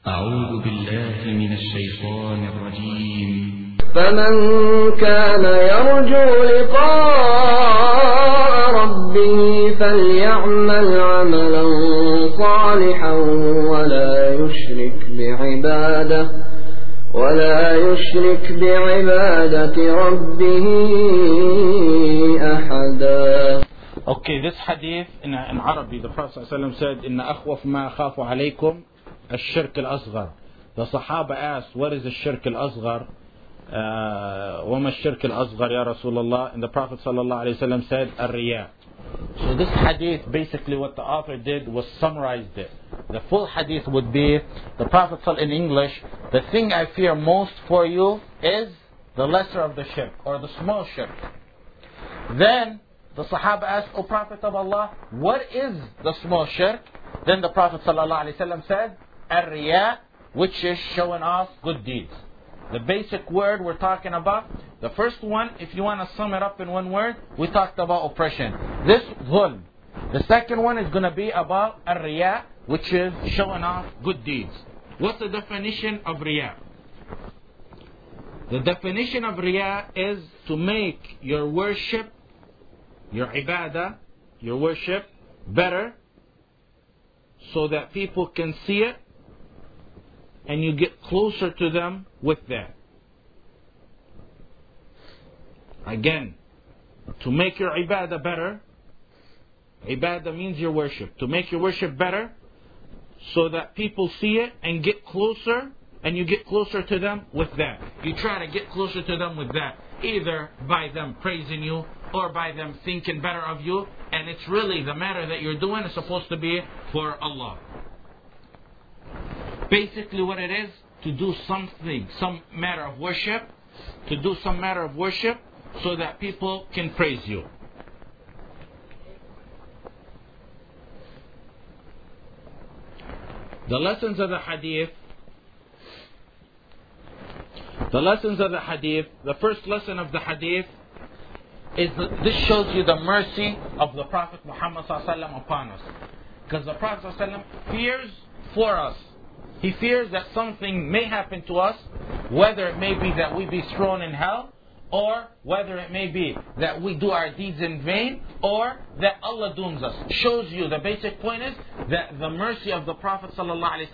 أعوذ بالله من الشيطان الرجيم. فمن كان يرجو لقاء ربه فليعمل عملا صالحا ولا يشرك بعبادة ربه أحدا. Okay, this hadith in Arabic, the Prophet ﷺ said, إن أخوف ما أخاف عليكم الشرك الأصغر. The Sahaba asked, what is the shirk al-asghar? وما الشرك الأصغر يا رسول الله? And the Prophet ﷺ said, الرياء. So this hadith, basically what the author did was summarized it. The full hadith would be, the Prophet ﷺ in English, the thing I fear most for you is the lesser of the shirk, or the small shirk. Then the Sahaba asked, O Prophet of Allah, what is the small shirk? Then the Prophet ﷺ said, Ar-Riya, which is showing off good deeds. The basic word we're talking about, the first one, if you want to sum it up in one word, we talked about oppression. This, dhulm. The second one is going to be about Ar-Riya, which is showing off good deeds. What's the definition of Riya? The definition of Riya is to make your worship, your ibadah, your worship better so that people can see it and you get closer to them with that. Again, to make your ibadah better, ibadah means your worship. To make your worship better so that people see it and get closer, and you get closer to them with that. You try to get closer to them with that, either by them praising you or by them thinking better of you, and it's really the matter that you're doing is supposed to be for Allah. Basically what it is, to do something, some matter of worship, so that people can praise you. The lessons of the hadith, the first lesson of the hadith is that this shows you the mercy of the Prophet Muhammad ﷺ upon us. Because the Prophet ﷺ fears for us. He fears that something may happen to us, whether it may be that we be thrown in hell, or whether it may be that we do our deeds in vain, or that Allah dooms us. Shows you, the basic point is that the mercy of the Prophet ﷺ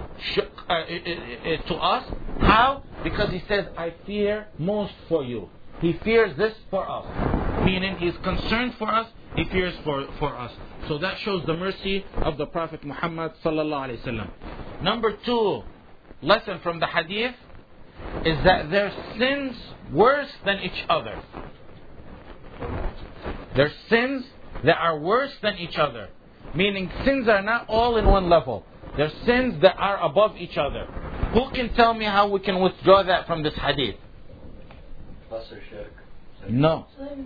to us. How? Because he says, I fear most for you. He fears this for us. Meaning he's concerned for us, he fears for us. So that shows the mercy of the Prophet Muhammad ﷺ. Number 2 lesson from the hadith is that there's sins worse than each other. There's sins that are worse than each other. Meaning sins are not all in one level. There's sins that are above each other. Who can tell me how we can withdraw that from this hadith? Lesser shirk. No.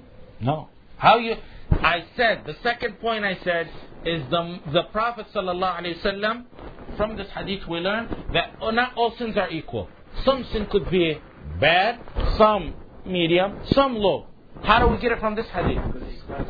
I said, the second point I said is the Prophet ﷺ, from this hadith we learn that not all sins are equal. Some sin could be bad, some medium, some low. How do we get it from this hadith? Because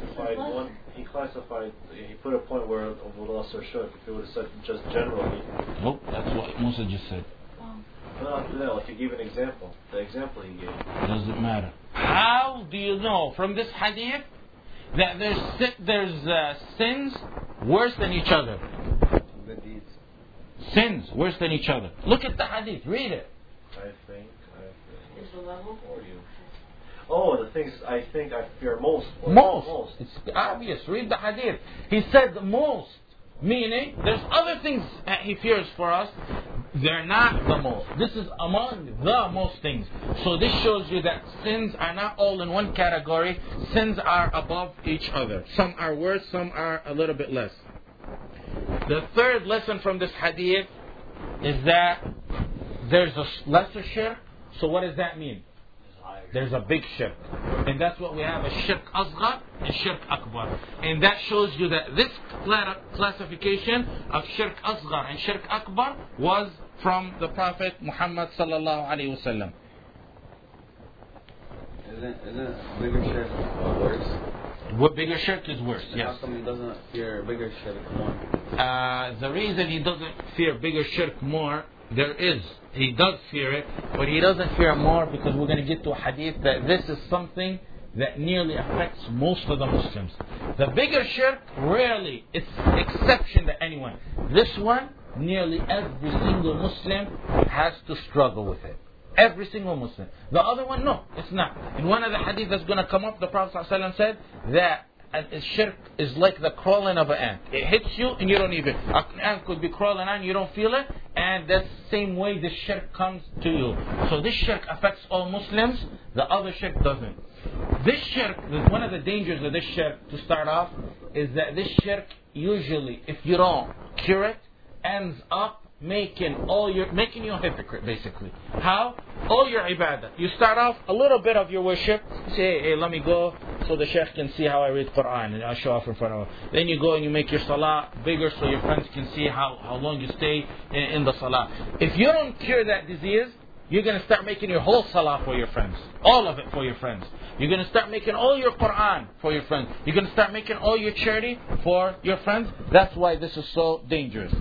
he put a point where of lesser shirk, if it would have said just generally. Nope, that's what Musa just said. No, like you gave an example. The example he gave. Doesn't matter. How do you know from this hadith that there's sins worse than each other? Good deeds. Sins worse than each other. Look at the hadith. Read it. I think. Is the level? Or you? Oh, the things I think I fear most. Most. It's obvious. Read the hadith. He said most. Meaning, there's other things that he fears for us. They're not the most. This is among the most things. So this shows you that sins are not all in one category. Sins are above each other. Some are worse, some are a little bit less. The third lesson from this hadith is that there's a lesser shirk. So what does that mean? There's a big shirk. And that's what we have, a shirk asghar and shirk akbar. And that shows you that this classification of shirk asghar and shirk akbar was from the Prophet Muhammad sallallahu alaihi wasallam. Isn't bigger shirk worse? What bigger shirk is worse? Yes. How come he doesn't fear bigger shirk more? The reason he doesn't fear bigger shirk more, There is. He does fear it, but he doesn't fear it more because we're going to get to a hadith that this is something that nearly affects most of the Muslims. The bigger shirk, rarely. It's exception to anyone. This one, nearly every single Muslim has to struggle with it. Every single Muslim. The other one, no, it's not. In one of the hadith that's going to come up, the Prophet ﷺ said that shirk is like the crawling of an ant. It hits you and you don't even. An ant could be crawling on, you don't feel it, and that's the same way this shirk comes to you. So this shirk affects all Muslims, the other shirk doesn't. This shirk, one of the dangers of this shirk, to start off, is that this shirk usually, if you don't cure it, ends up making you a hypocrite, basically. How? All your ibadah. You start off a little bit of your worship. Say, hey, let me go so the sheikh can see how I read Quran, and I show off in front of him. Then you go and you make your salah bigger so your friends can see how long you stay in the salah. If you don't cure that disease, you're going to start making your whole salah for your friends. All of it for your friends. You're going to start making all your Quran for your friends. You're going to start making all your charity for your friends. That's why this is so dangerous.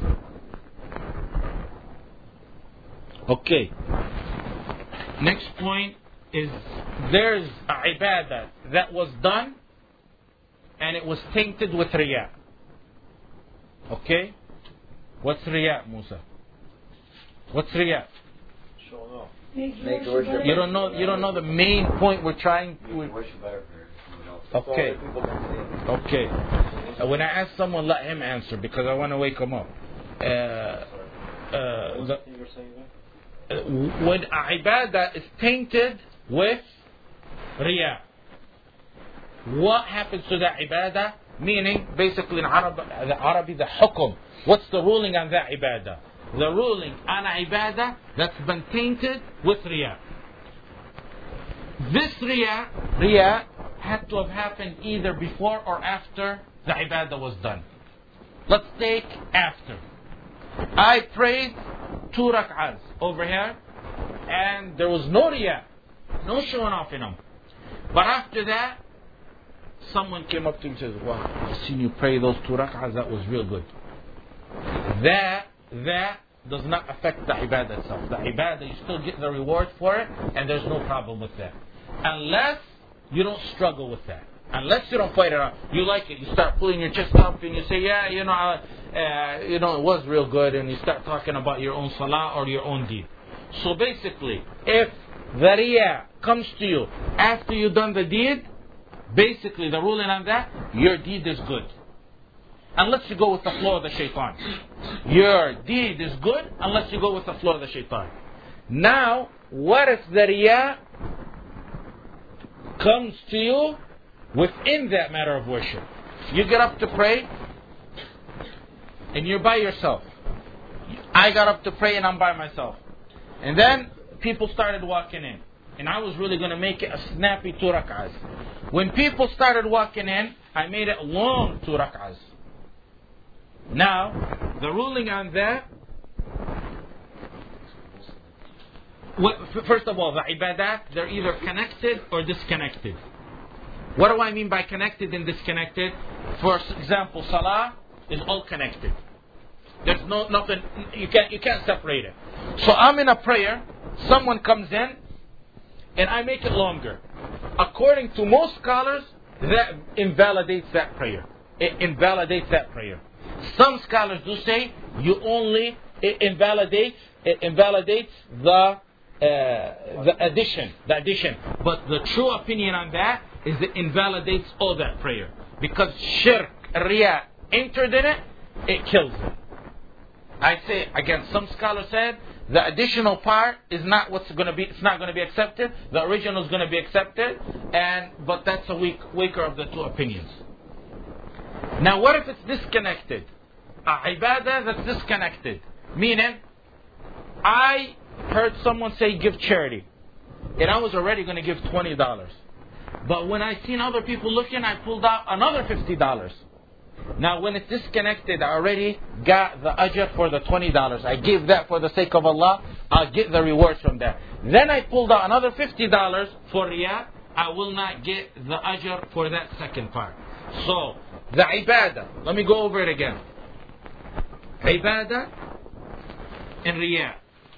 Okay. Next point is there's a ibadah that was done and it was tainted with riyah. Okay? What's riyah, Musa? What's riyah? Showing off. Make worship. You don't know the main point we're trying. Worship better for someone else. Okay. People can see. Okay. When I ask someone, let him answer because I want to wake him up. What was the thing you were saying there? When ibadah is tainted with riyah, what happens to that ibadah? Meaning, basically in Arabic, the hukum. What's the ruling on that ibadah? The ruling on ibadah that's been tainted with riyah. This riyah had to have happened either before or after the ibadah was done. Let's take after. I prayed 2 rak'ahs over here, and there was no riyah, no showing off in them. But after that, someone came up to me and said, wow, I seen you pray those 2 rak'ahs, that was real good. That does not affect the ibadah itself. The ibadah, you still get the reward for it, and there's no problem with that. Unless you don't struggle with that. Unless you don't fight it out. You like it, you start pulling your chest up and you say, yeah, it was real good, and you start talking about your own salah or your own deed. So basically, if the riyah comes to you after you've done the deed, basically the ruling on that, your deed is good. Unless you go with the flow of the shaitan. Your deed is good unless you go with the flow of the shaitan. Now, what if the riyah comes to you within that matter of worship? You get up to pray and you're by yourself. I got up to pray and I'm by myself. And then people started walking in. And I was really going to make it a snappy 2 rak'ahs. When people started walking in, I made it long 2 rak'ahs. Now, the ruling on that, first of all, the ibadat, they're either connected or disconnected. What do I mean by connected and disconnected? For example, salah is all connected. There's nothing, you can't separate it. So I'm in a prayer, someone comes in, and I make it longer. According to most scholars, that invalidates that prayer. It invalidates that prayer. Some scholars do say it invalidates the addition. But the true opinion on that is it invalidates all that prayer. Because shirk, riyah entered in it, it kills it. I say again, some scholars said the additional part is not it's not going to be accepted. The original is going to be accepted, but that's a weaker of the two opinions. Now, what if it's disconnected? Ibadah that's disconnected. Meaning, I heard someone say give charity, and I was already going to give $20. But when I seen other people looking, I pulled out another $50. Now, when it's disconnected, I already got the ajr for the $20. I gave that for the sake of Allah. I'll get the rewards from that. Then I pulled out another $50 for riyah. I will not get the ajr for that second part. So, the ibadah. Let me go over it again. Ibadah and riyah.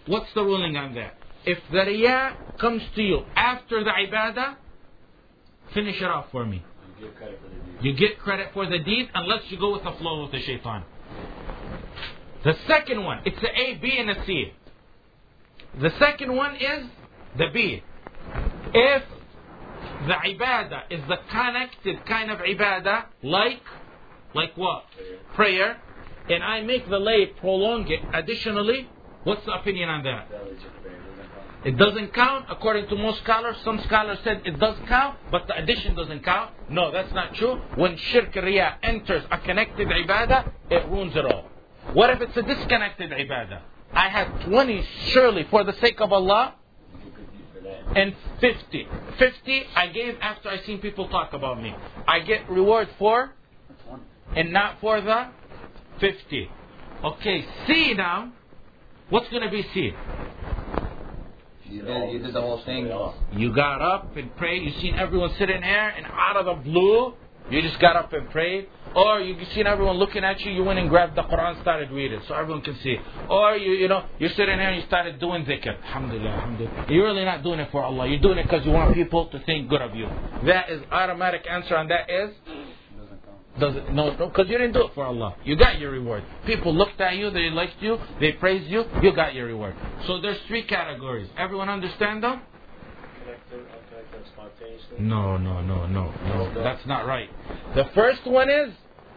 what's the ruling on that? If the riya comes to you after the ibadah, finish it off for me. You give credit for the deed. You get credit for the deed unless you go with the flow with the shaitan. The second one, it's the A, B, and a C. The second one is the B. If the ibadah is the connected kind of ibadah, like what? Prayer. And I make the lay prolong it additionally, what's the opinion on that? It doesn't count according to most scholars. Some scholars said it does count, but the addition doesn't count. No, that's not true. When shirk riya enters a connected ibadah, it ruins it all. What if it's a disconnected ibadah? I had 20 surely for the sake of Allah, and 50. 50 I gave after I seen people talk about me. I get reward for, and not for the 50. Okay, C now. What's going to be C? You did the whole thing. You got up and prayed. You seen everyone sitting here, and out of the blue, you just got up and prayed. Or you seen everyone looking at you. You went and grabbed the Quran, started reading, so everyone can see. Or you're sitting here and you started doing dhikr. Alhamdulillah, alhamdulillah. You're really not doing it for Allah. You're doing it because you want people to think good of you. That is automatic answer on that is. No, because you didn't do it for Allah. You got your reward. People looked at you, they liked you, they praised you, you got your reward. So there's 3 categories. Everyone understand them? Unconnected, spontaneously. No. That's not right. The first one is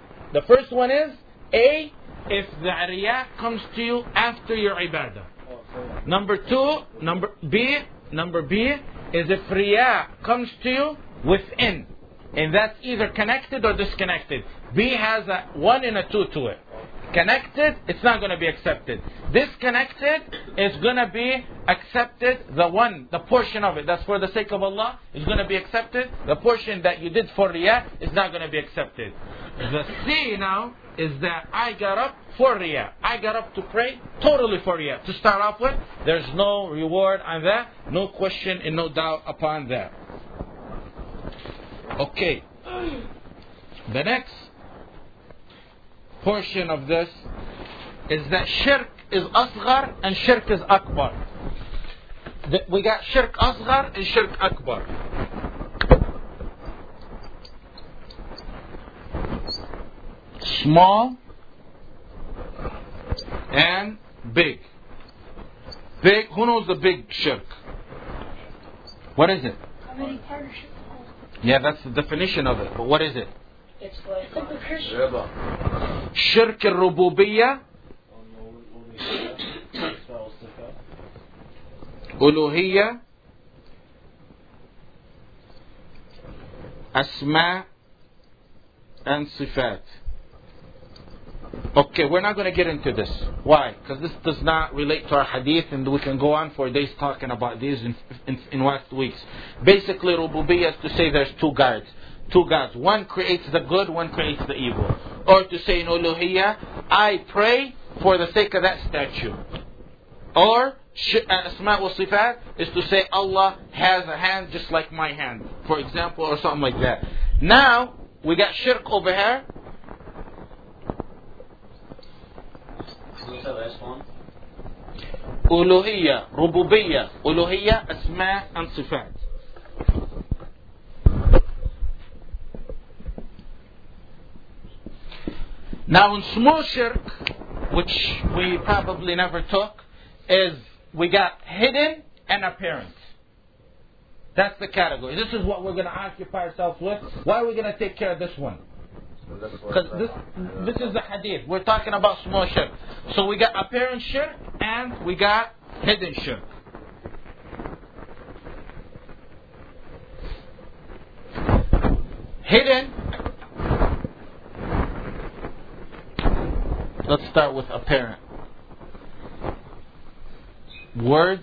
A, if the riya comes to you after your ibadah. Number B is if riya comes to you within. And that's either connected or disconnected. B has a 1 and a 2 to it. Connected, it's not going to be accepted. Disconnected, it's going to be accepted. The portion of it that's for the sake of Allah is going to be accepted. The portion that you did for riya is not going to be accepted. The C now is that I got up for riya. I got up to pray totally for riya. To start off with, there's no reward on that. No question and no doubt upon that. Okay, the next portion of this is that shirk is asghar and shirk is akbar. We got shirk asghar and shirk akbar. Small and big. Big, who knows the big shirk? What is it? Committing partnership. Yeah, that's the definition of it. But what is it? It's like Shirk al-Rububiyyah, Uluhiyyah, Asma and Sifat. Okay, we're not going to get into this. Why? Because this does not relate to our hadith, and we can go on for days talking about these in last weeks. Basically, Rububiyyah is to say there's 2 gods. 2 gods. One creates the good, one creates the evil. Or to say in Uluhiyyah, I pray for the sake of that statue. Or Asma wa Sifat is to say Allah has a hand just like my hand, for example, or something like that. Now, we got shirk over here. What's the last one? Uluhiyyah, Rububiyyah, Uluhiyyah, Asma and Sifat. Now in small shirk, which we probably never took, is we got hidden and apparent. That's the category. This is what we're going to occupy ourselves with. Why are we going to take care of this one? Because this is the hadith. We're talking about small shirk. So we got apparent shirk and we got hidden shirk. Hidden. Let's start with apparent. Words.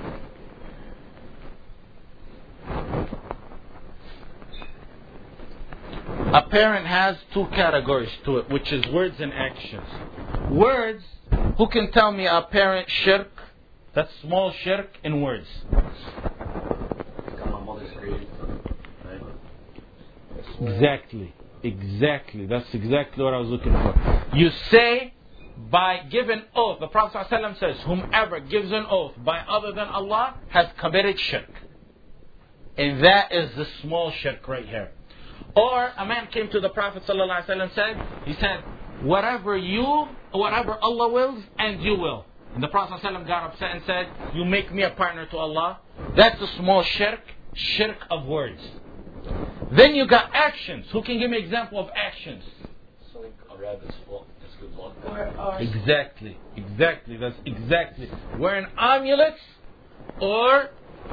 Apparent has 2 categories to it, which is words and actions. Words, who can tell me apparent shirk? That's small shirk in words. Exactly. That's exactly what I was looking for. You say by giving oath. The Prophet ﷺ says, whomever gives an oath by other than Allah has committed shirk. And that is the small shirk right here. Or a man came to the Prophet ﷺ and said, whatever Allah wills and you will. And the Prophet ﷺ got upset and said, you make me a partner to Allah. That's a small shirk of words. Then you got actions. Who can give me an example of actions? Selling a rabbit's foot is good luck. Exactly. That's exactly. Wearing amulets or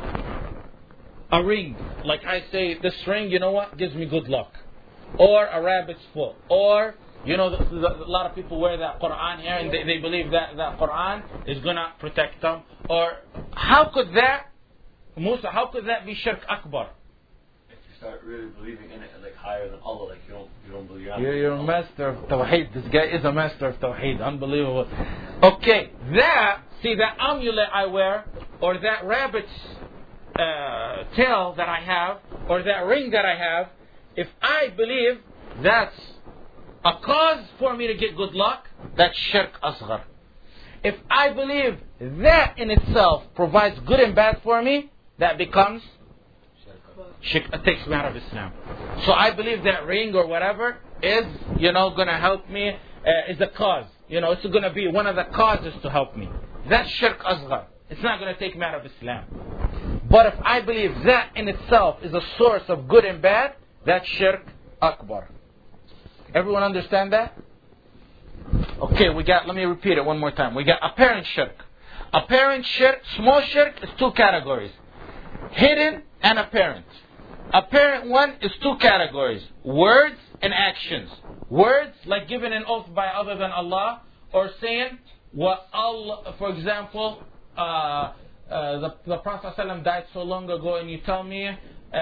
a ring. Like I say, this ring, you know what, gives me good luck. Or a rabbit's foot. Or, you know, a lot of people wear that Quran here and they believe that Quran is going to protect them. Or how could that, Musa, how could that be shirk akbar? If you start really believing in it like higher than Allah, like you don't believe You're a master of Tawheed. This guy is a master of Tawheed. Unbelievable. Okay, that amulet I wear, or that rabbit's tail that I have, or that ring that I have, if I believe that's a cause for me to get good luck, that's shirk asghar. If I believe that in itself provides good and bad for me, that becomes shirk. It takes me out of Islam. So I believe that ring or whatever is, going to help me, is a cause. It's going to be one of the causes to help me. That's shirk asghar. It's not going to take me out of Islam. But if I believe that in itself is a source of good and bad, that's shirk akbar. Everyone understand that? Okay, let me repeat it one more time. We got apparent shirk. Apparent shirk, small shirk is two categories. Hidden and apparent. Apparent one is two categories. Words and actions. Words, like giving an oath by other than Allah, or saying what Allah, for example, the Prophet ﷺ died so long ago, and you tell me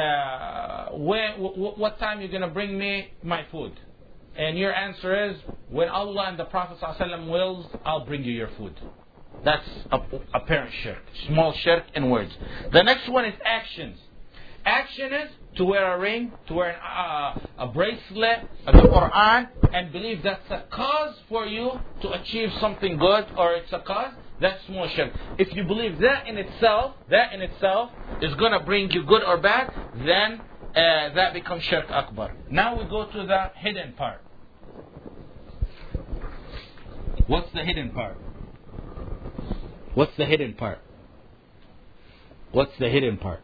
what time you're going to bring me my food. And your answer is, when Allah and the Prophet ﷺ wills, I'll bring you your food. That's apparent shirk. Small shirk in words. The next one is actions. Action is to wear a ring, to wear a bracelet, the Quran, and believe that's a cause for you to achieve something good, or it's a cause. That's small shirk. If you believe that in itself is going to bring you good or bad, then that becomes shirk akbar. Now we go to the hidden part. What's the hidden part? What's the hidden part? What's the hidden part?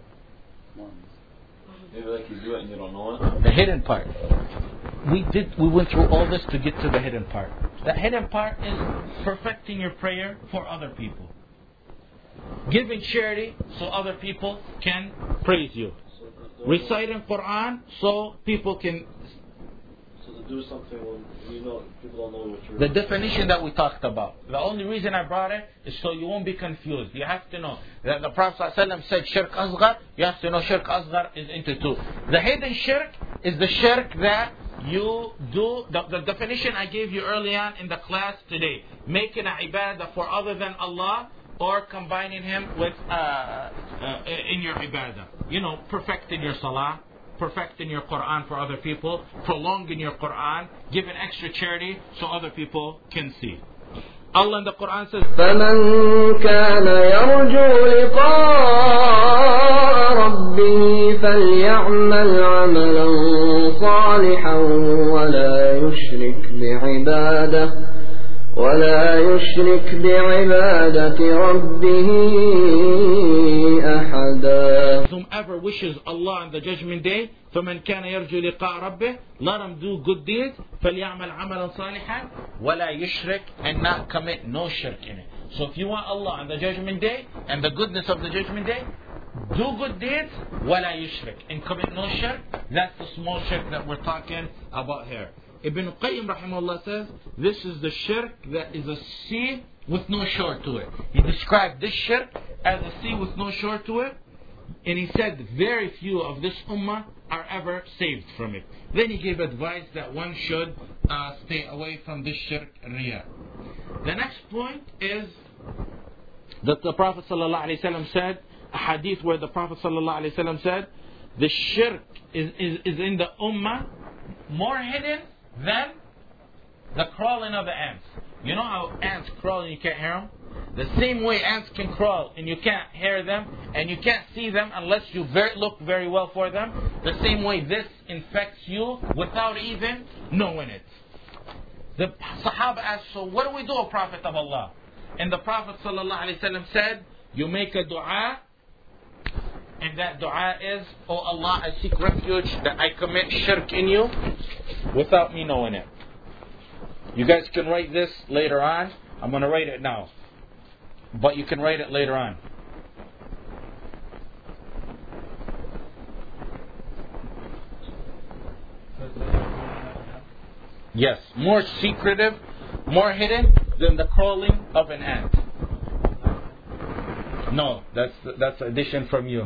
Maybe like you do it and you don't know it. The hidden part. We went through all this to get to the hidden part. The hidden part is perfecting your prayer for other people. Giving charity so other people can praise you. Reciting Quran so people can... So to do something when people don't know what you're... The definition that we talked about. The only reason I brought it is so you won't be confused. You have to know that the Prophet ﷺ said shirk asghar. You have to know shirk asghar is into two. The hidden shirk is the shirk that you do. The definition I gave you early on in the class today. Making an ibadah for other than Allah, or combining Him with in your ibadah. Perfecting your salah, perfecting your Quran for other people, prolonging your Quran, giving extra charity so other people can see. Allah in the Quran says, فَمَنْ كَانَ يَرْجُو لِقَاءَ رَبِّهِ فَلْيَعْمَلْ عَمَلًا صَالِحًا ولا يشرك بعبادة ربه أحدا. Whomever wishes Allah on the judgment day, فَمَنْ كَانَ يَرْجُو لِقَاءَ رَبِّهِ, let him do good deeds, فَلْيَعْمَلْ عَمَلًا صَالِحًا وَلَا يُشْرِكْ, and not commit no shirk in it. So if you want Allah on the judgment day and the goodness of the judgment day, do good deeds, وَلَا يُشْرِكْ, and commit no shirk. That's the small shirk that we're talking about here. Ibn Qayyim rahimahullah says, this is the shirk that is a sea with no shore to it. He described this shirk as a sea with no shore to it. And he said very few of this ummah are ever saved from it. Then he gave advice that one should stay away from this shirk riyah. The next point is that the Prophet ﷺ said, a hadith where the Prophet ﷺ said, the shirk is in the ummah more hidden than the crawling of the ants. You know how ants crawl and you can't hear them? The same way ants can crawl and you can't hear them and you can't see them unless you look very well for them. The same way this infects you without even knowing it. The Sahaba asked, so what do we do, O Prophet of Allah? And the Prophet ﷺ said, you make a dua, and that dua is, Oh Allah, I seek refuge that I commit shirk in you without me knowing it. You guys can write this later on. I'm going to write it now, but you can write it later on. Yes, more secretive, more hidden than the crawling of an ant. No, that's addition from you.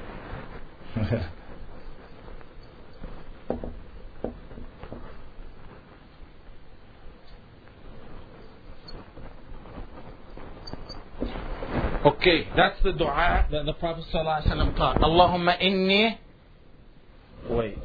Okay, that's the dua that the Prophet ﷺ taught. Allahumma inni. Wait.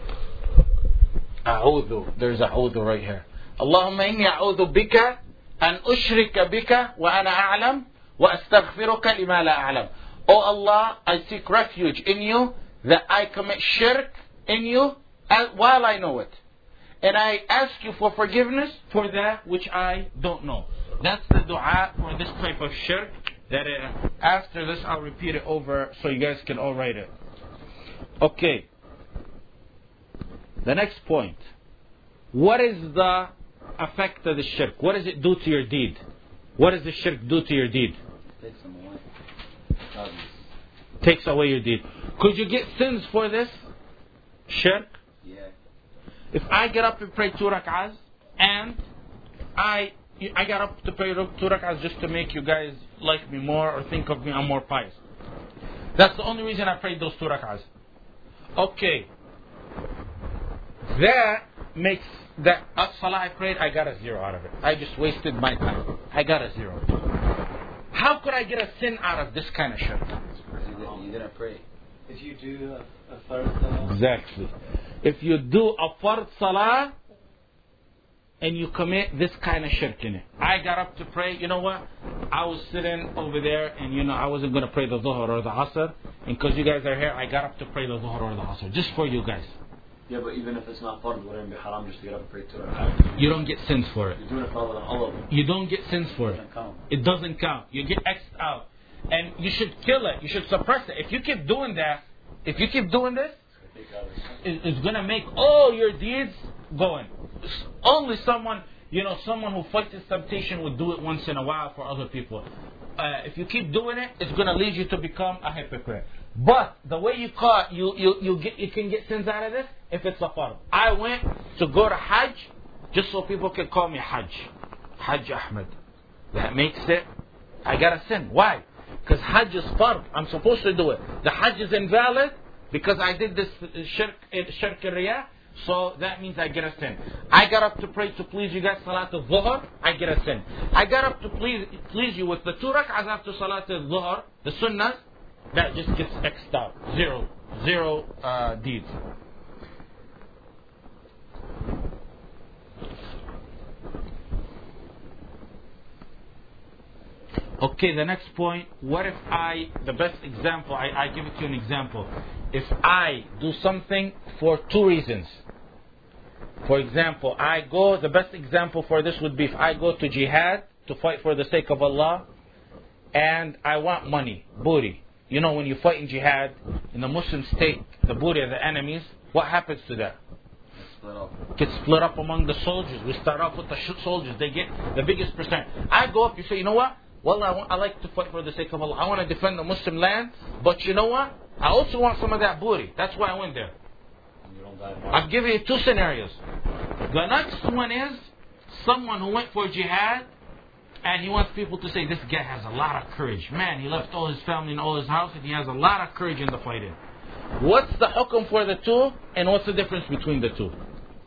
A'udhu. There's a'udhu right here. Allahumma inni a'udhu bika an ushrika bika wa ana a'lam wa astaghfiruka lima la a'lam. Oh Allah, I seek refuge in you that I commit shirk in you while I know it. And I ask you for forgiveness for that which I don't know. That's the dua for this type of shirk. That after this I'll repeat it over so you guys can all write it. Okay. The next point. What is the effect of the shirk? What does it do to your deed? What does the shirk do to your deed? Takes them away. Takes away your deed. Could you get sins for this shirk? Yeah. If I get up and pray 2 rak'ahs and I got up to pray 2 rak'ahs just to make you guys like me more or think of me I'm more pious. That's the only reason I prayed those 2 rak'ahs. Okay. That makes that salah I prayed, I got a 0 out of it. I just wasted my time. I got a 0. How could I get a sin out of this kind of shirk? You didn't pray. If you do a fard salah. Exactly. If you do a fard salah and you commit this kind of shirk in it. I got up to pray. You know what? I was sitting over there and I wasn't going to pray the Dhuhr or the Asr. And because you guys are here, I got up to pray the Dhuhr or the Asr. Just for you guys. Yeah, but even if it's not fard, wouldn't it be haram just to get up and pray 2 rak'ahs? You don't get sins for it. You're doing it for all of them. You don't get sins for it. It doesn't count. It doesn't count. You get X'd out. And you should kill it. You should suppress it. If you keep doing that, if you keep doing this, it's going to make all your deeds going. Only someone who fights this temptation would do it once in a while for other people. If you keep doing it, it's going to lead you to become a hypocrite. But the way you can get sins out of this if it's a fard. I went to go to Hajj just so people can call me Hajj Ahmed. That makes it, I got a sin. Why? Because Hajj is fard. I'm supposed to do it. The Hajj is invalid because I did this shirk riyah. So that means I get a sin. I got up to pray to please you guys, Salat al-Dhuhr, I get a sin. I got up to please you with the 2 rak'ahs after Salat al-Dhuhr, the sunnah, that just gets X'd out. Zero deeds. Okay, the next point, what if the best example, I give it to you an example. If I do something for 2 reasons. For example, the best example for this would be if I go to jihad to fight for the sake of Allah and I want money, booty. You know, when you fight in jihad, and the Muslims take the booty of the enemies, what happens to that? Gets split up among the soldiers. We start off with the soldiers. They get the biggest percent. I go up, you say, you know what? Well, I like to fight for the sake of Allah. I want to defend the Muslim land, but you know what? I also want some of that booty. That's why I went there. I'll give you 2 scenarios. The next one is someone who went for jihad and he wants people to say, this guy has a lot of courage. Man, he left all his family and all his house and he has a lot of courage in the fighting. What's the hukum for the 2 and what's the difference between the 2?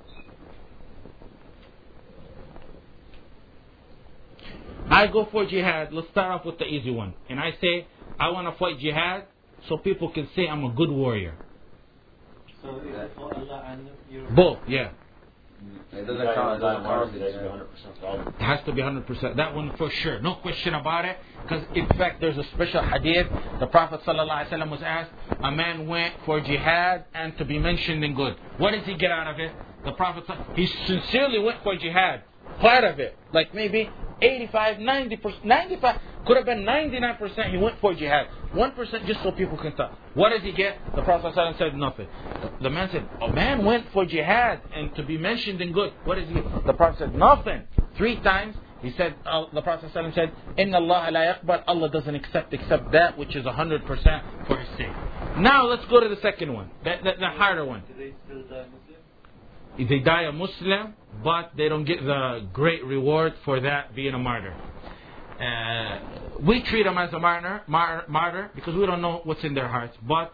I go for jihad. Let's start off with the easy one. And I say, I want to fight jihad so people can say I'm a good warrior. So for Allah and you. Both, yeah. It doesn't count as a martyr. It has to be 100%. That one for sure. No question about it. Because in fact there's a special hadith. The Prophet ﷺ was asked, a man went for jihad and to be mentioned in good. What does he get out of it? The Prophet, he sincerely went for jihad. Part of it. Like maybe 85, 90%, 95, could have been 99% he went for jihad. 1% just so people can talk. What does he get? The Prophet ﷺ said nothing. The man said, a man went for jihad and to be mentioned in good. What does he get? The Prophet said nothing. 3 times he said, the Prophet ﷺ said, Inna Allah la yaqbal, Allah doesn't accept except that which is 100% for his sake. Now let's go to the second one, the harder one. They die a Muslim, but they don't get the great reward for that being a martyr. We treat them as a martyr because we don't know what's in their hearts. But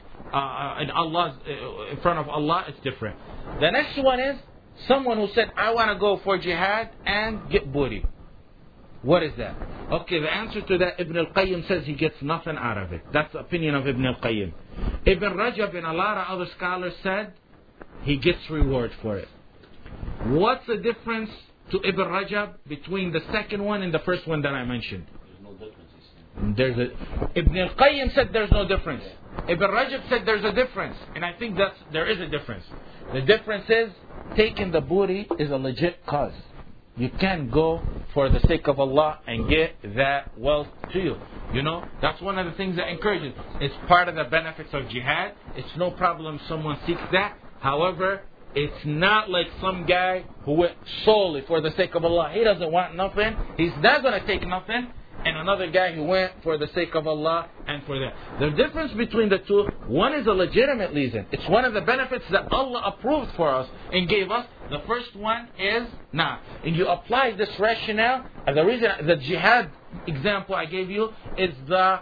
in front of Allah, it's different. The next one is someone who said, I want to go for jihad and get booty. What is that? Okay, the answer to that, Ibn al-Qayyim says he gets nothing out of it. That's the opinion of Ibn al-Qayyim. Ibn Rajab and a lot of other scholars said he gets reward for it. What's the difference to Ibn Rajab between the second one and the first one that I mentioned? There's no difference. Ibn al-Qayyim said there's no difference. Ibn Rajab said there's a difference. And I think there is a difference. The difference is taking the booty is a legit cause. You can't go for the sake of Allah and get that wealth to you. You know, that's one of the things that encourages. It's part of the benefits of jihad. It's no problem someone seeks that. However, it's not like some guy who went solely for the sake of Allah. He doesn't want nothing. He's not going to take nothing. And another guy who went for the sake of Allah and for that. The difference between the two, one is a legitimate reason. It's one of the benefits that Allah approved for us and gave us. The first one is nah. And you apply this rationale. And the reason, the jihad example I gave you is the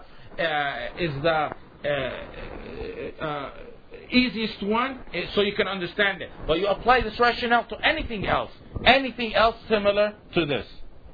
easiest one, so you can understand it. But you apply this rationale to anything else similar to this.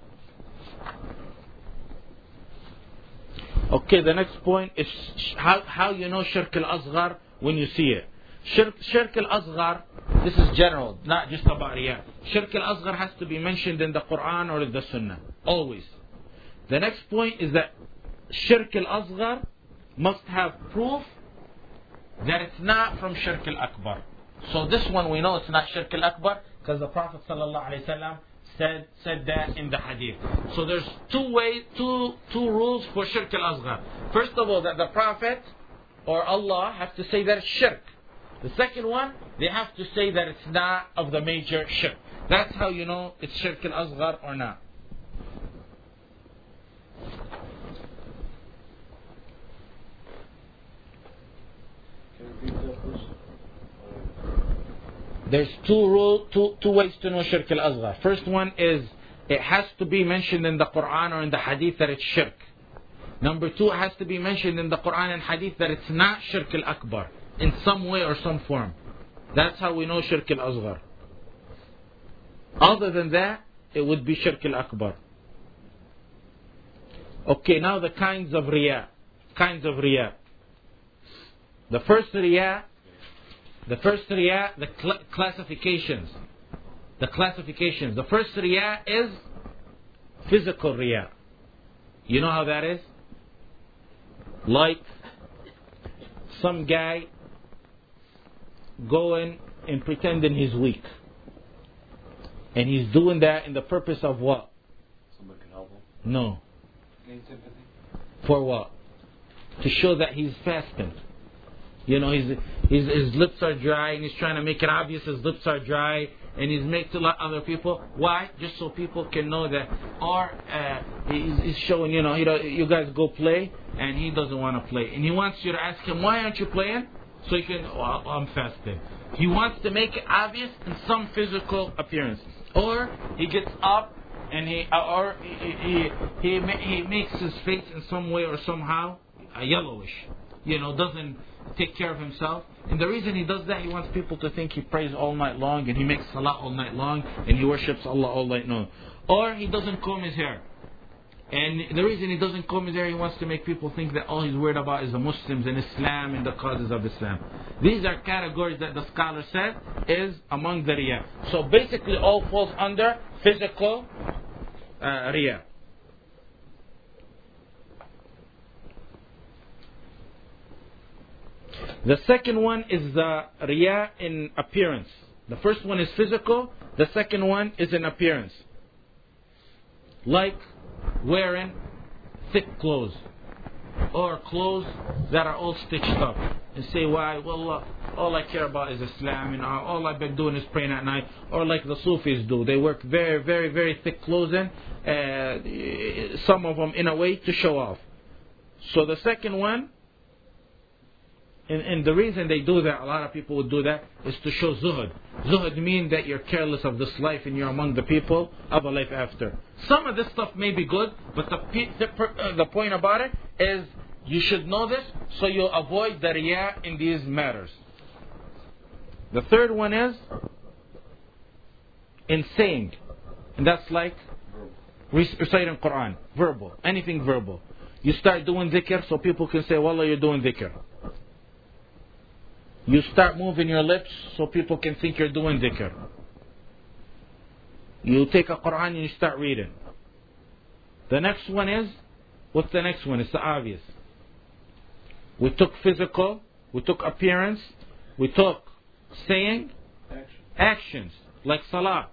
Okay, the next point is how you know Shirk al-Asghar when you see it. Shirk al-Asghar, this is general, not just about Riyah. Shirk al-Asghar has to be mentioned in the Quran or in the Sunnah, always. The next point is that Shirk al-Asghar must have proof that it's not from Shirk al-Akbar. So this one we know it's not Shirk al-Akbar because the Prophet ﷺ said that in the hadith. So there's two rules for Shirk al-Asghar. First of all, that the Prophet or Allah have to say that it's shirk. The second one, they have to say that it's not of the major shirk. That's how you know it's Shirk al-Asghar or not. There's two ways to know Shirk al-Asghar. First one is it has to be mentioned in the Quran or in the Hadith that it's shirk. Number 2, it has to be mentioned in the Quran and Hadith that it's not Shirk al-Akbar in some way or some form. That's how we know Shirk al-Asghar. Other than that, it would be Shirk al-Akbar. Okay, now the kinds of Riyah. The first Riyah, the classifications. The first Riyah is physical Riyah. You know how that is? Like some guy going and pretending he's weak. And he's doing that in the purpose of what? Someone can help him. No. Gain sympathy. For what? To show that he's fasting. You know, his lips are dry and he's trying to make it obvious his lips are dry and he's making to let other people. Why? Just so people can know that. Or he's showing, you know, you guys go play and he doesn't want to play. And he wants you to ask him, why aren't you playing? So he can, I'm fasting. He wants to make it obvious in some physical appearance. Or he gets up and he makes his face in some way or somehow yellowish. You know, doesn't take care of himself. And the reason he does that, he wants people to think he prays all night long and he makes salah all night long and he worships Allah all night long. Or he doesn't comb his hair. And the reason he doesn't come is there, he wants to make people think that all he's worried about is the Muslims and Islam and the causes of Islam. These are categories that the scholar said is among the Riyah. So basically all falls under physical Riyah. The second one is the Riyah in appearance. The first one is physical. The second one is in appearance. Like wearing thick clothes or clothes that are all stitched up and say, why? Well, all I care about is Islam and all I've been doing is praying at night. Or like the Sufis do, they wear very, very, very thick clothing, some of them in a way to show off. So the second one, and the reason they do that, a lot of people would do that, is to show zuhud. Zuhud means that you're careless of this life and you're among the people of a life after. Some of this stuff may be good, but the point about it is you should know this so you'll avoid the riyah in these matters. The third one is in saying, and that's like reciting Quran, verbal, anything verbal. You start doing dhikr so people can say, wallah, you're doing dhikr. You start moving your lips so people can think you're doing dhikr. You take a Quran and you start reading. The next one is, what's the next one? It's the obvious. We took physical, we took appearance, we took saying, actions, like salah.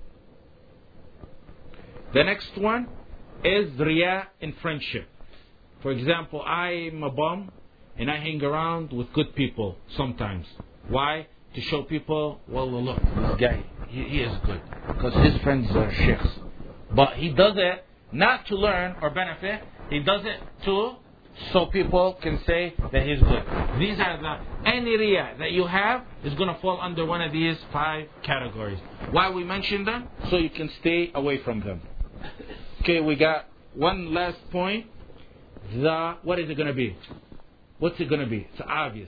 The next one is riyah in friendship. For example, I'm a bum and I hang around with good people sometimes. Why? To show people, well, look, this guy, he is good. Because his friends are sheikhs. But he does it not to learn or benefit. He does it so people can say that he's good. These are any riyah that you have is going to fall under one of these 5 categories. Why we mention them? So you can stay away from them. Okay, we got one last point. What is it going to be? What's it going to be? It's obvious.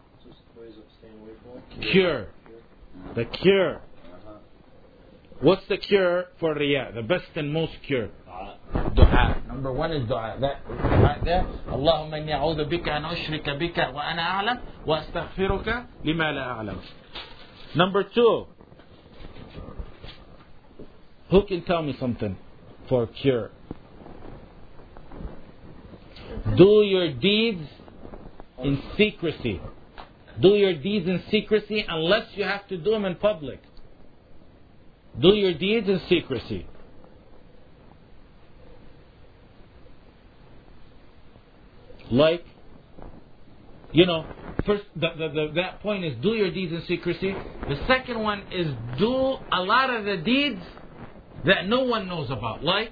Cure. The cure. What's the cure for riyah? The best and most cure? Dua. Number 1 is dua. That right there. Allahumma inni a'udhu bika an ushrika bika wa ana a'lam wa astaghfiruka lima la a'lam. Number 2. Who can tell me something for cure? Do your deeds in secrecy. Do your deeds in secrecy unless you have to do them in public. Do your deeds in secrecy. Like, first that point is do your deeds in secrecy. The second one is do a lot of the deeds that no one knows about. Like,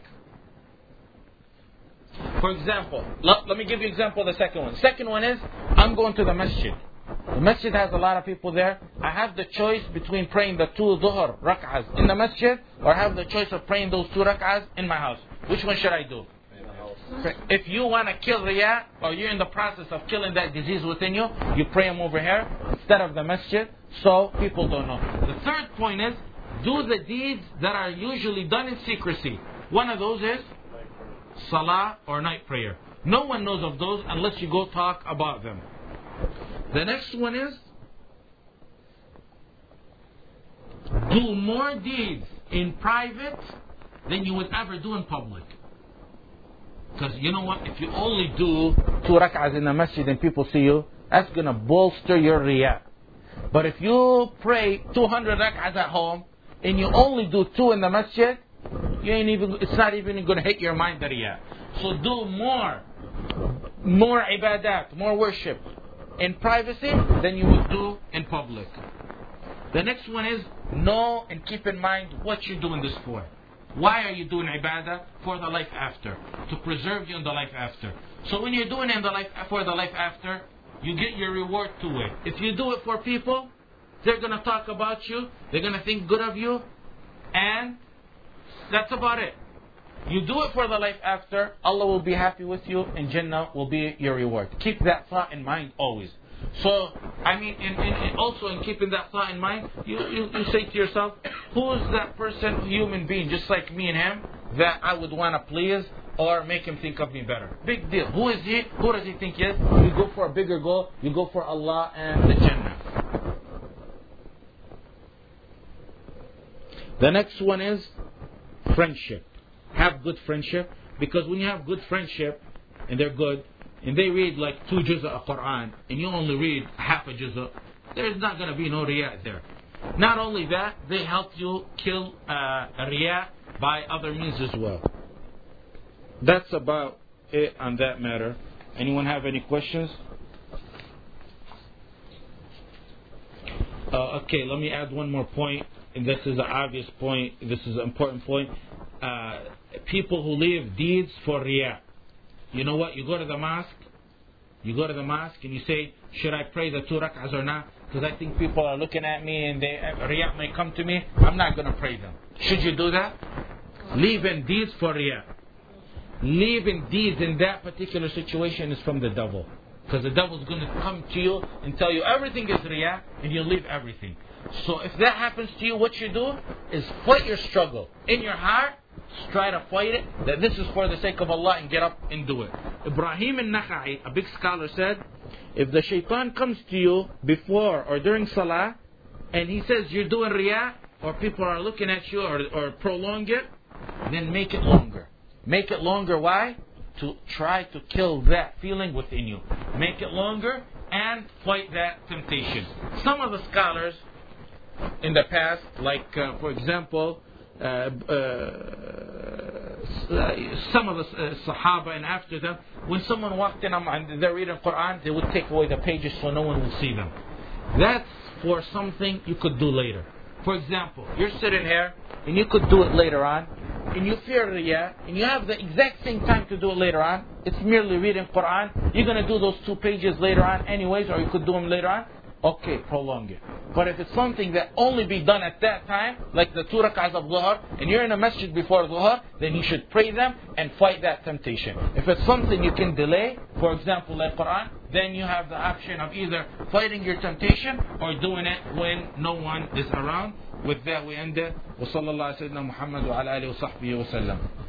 for example, let me give you an example of the second one. Second one is, I'm going to the masjid. The masjid has a lot of people there. I have the choice between praying the 2 dhuhr rak'ahs in the masjid or I have the choice of praying those 2 rak'ahs in my house. Which one should I do? If you want to kill riyah or you're in the process of killing that disease within you, you pray them over here instead of the masjid so people don't know. The third point is, do the deeds that are usually done in secrecy. One of those is salah or night prayer. No one knows of those unless you go talk about them. The next one is do more deeds in private than you would ever do in public. Because you know what? If you only do 2 rak'ahs in the masjid and people see you, that's going to bolster your riyah. But if you pray 200 rak'ahs at home and you only do 2 in the masjid, it's not even going to hit your mind, the riyah. So do more ibadat, more worship in privacy than you would do in public. The next one is know and keep in mind what you're doing this for. Why are you doing ibadah? For the life after. To preserve you in the life after. So when you're doing it for the life after, you get your reward to it. If you do it for people, they're going to talk about you. They're going to think good of you. And that's about it. You do it for the life after, Allah will be happy with you and Jannah will be your reward. Keep that thought in mind always. So, also in keeping that thought in mind, you say to yourself, who is that person, human being, just like me and him, that I would want to please or make him think of me better. Big deal. Who is he? Who does he think he is? You go for a bigger goal. You go for Allah and the Jannah. The next one is friendship. Have good friendship. Because when you have good friendship, and they're good, and they read like 2 juz of Quran, and you only read half a juz, there's not going to be no riyah there. Not only that, they help you kill riyah by other means as well. That's about it on that matter. Anyone have any questions? Okay, let me add one more point. And this is an obvious point. This is an important point. People who leave deeds for riyah. You know what? You go to the mosque. You go to the mosque and you say, should I pray the 2 rak'ahs or not? Because I think people are looking at me and riyah may come to me. I'm not going to pray them. Should you do that? Leaving deeds for riyah. Leaving deeds in that particular situation is from the devil. Because the devil is going to come to you and tell you everything is riyah and you leave everything. So if that happens to you, what you do is fight your struggle. In your heart, try to fight it, that this is for the sake of Allah, and get up and do it. Ibrahim al-Nakha'i, a big scholar, said, if the shaitan comes to you before or during salah, and he says you're doing riyah, or people are looking at you, or prolong it, then make it longer. Make it longer, why? To try to kill that feeling within you. Make it longer and fight that temptation. Some of the scholars in the past, like for example, some of the Sahaba and after them, when someone walked in and they're reading Quran, they would take away the pages so no one will see them. That's for something you could do later. For example, you're sitting here and you could do it later on, and you fear riyah, and you have the exact same time to do it later on. It's merely reading Quran. You're going to do those 2 pages later on anyways, or you could do them later on. Okay, prolong it. But if it's something that only be done at that time, like the 2 rak'ahs of Dhuhr, and you're in a masjid before Dhuhr, then you should pray them and fight that temptation. If it's something you can delay, for example, like Quran, then you have the option of either fighting your temptation or doing it when no one is around. With that we end it. وصلى الله على سيدنا محمد وعلى آله وصحبه وسلم.